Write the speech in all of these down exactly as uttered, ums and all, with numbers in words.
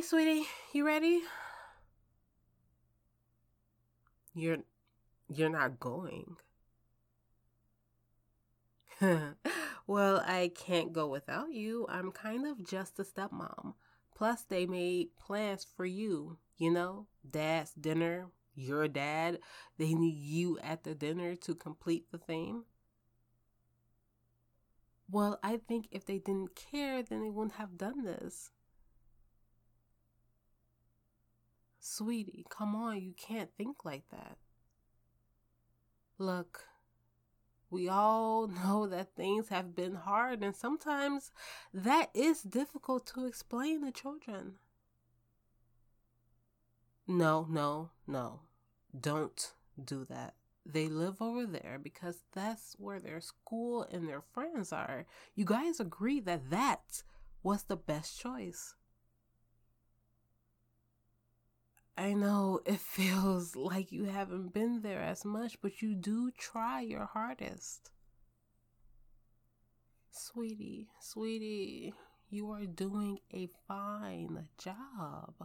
sweetie, you ready? You're you're not going. Well, I can't go without you. I'm kind of just a stepmom. Plus, they made plans for you, you know? Dad's dinner, your dad. They need you at the dinner to complete the theme. Well, I think if they didn't care, then they wouldn't have done this. Sweetie, come on, you can't think like that. Look, we all know that things have been hard, and sometimes that is difficult to explain to children. No, no, no. Don't do that. They live over there because that's where their school and their friends are. You guys agree that that was the best choice. I know it feels like you haven't been there as much, but you do try your hardest. Sweetie, sweetie, you are doing a fine job.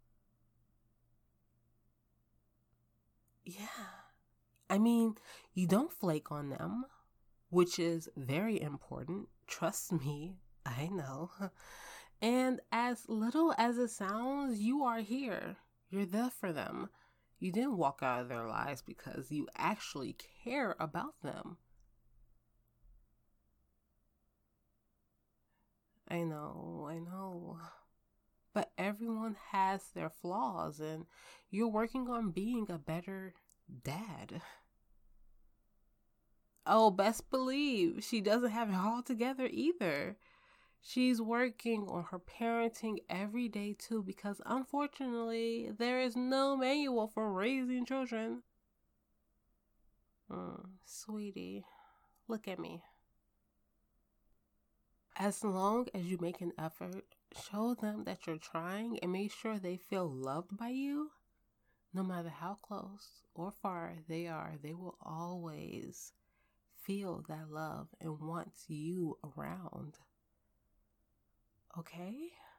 Yeah. I mean, you don't flake on them, which is very important. Trust me, I know. And as little as it sounds, you are here. You're there for them. You didn't walk out of their lives because you actually care about them. I know, I know. But everyone has their flaws, and you're working on being a better dad. Oh, best believe she doesn't have it all together either. She's working on her parenting every day too because unfortunately there is no manual for raising children. Mm, sweetie, look at me. As long as you make an effort, show them that you're trying and make sure they feel loved by you. No matter how close or far they are, they will always feel that love and want you around. Okay?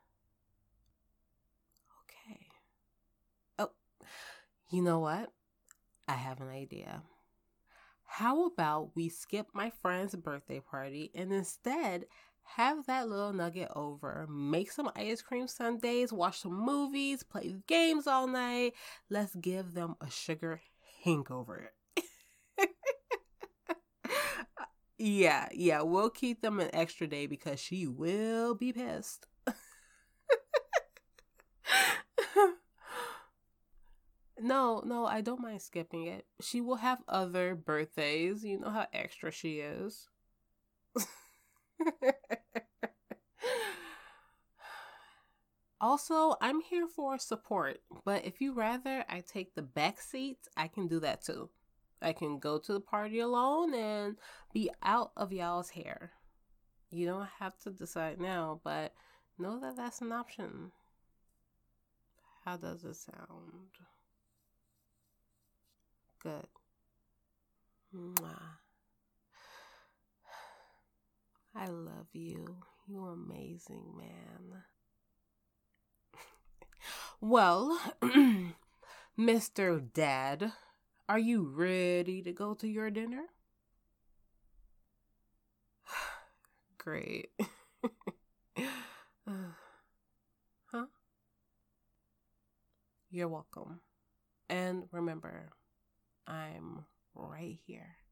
Okay. Oh, you know what? I have an idea. How about we skip my friend's birthday party and instead have that little nugget over, make some ice cream sundaes, watch some movies, play games all night. Let's give them a sugar hangover. yeah, yeah, we'll keep them an extra day because she will be pissed. No, no, I don't mind skipping it. She will have other birthdays. You know how extra she is. Also, I'm here for support, but if you rather I take the back seat, I can do that too. I can go to the party alone and be out of y'all's hair. You don't have to decide now, but know that that's an option. How does it sound? Good. Mwah. I love you. You amazing, man. Well, Mister Dad, are you ready to go to your dinner? Great. Huh? You're welcome. And remember, I'm right here.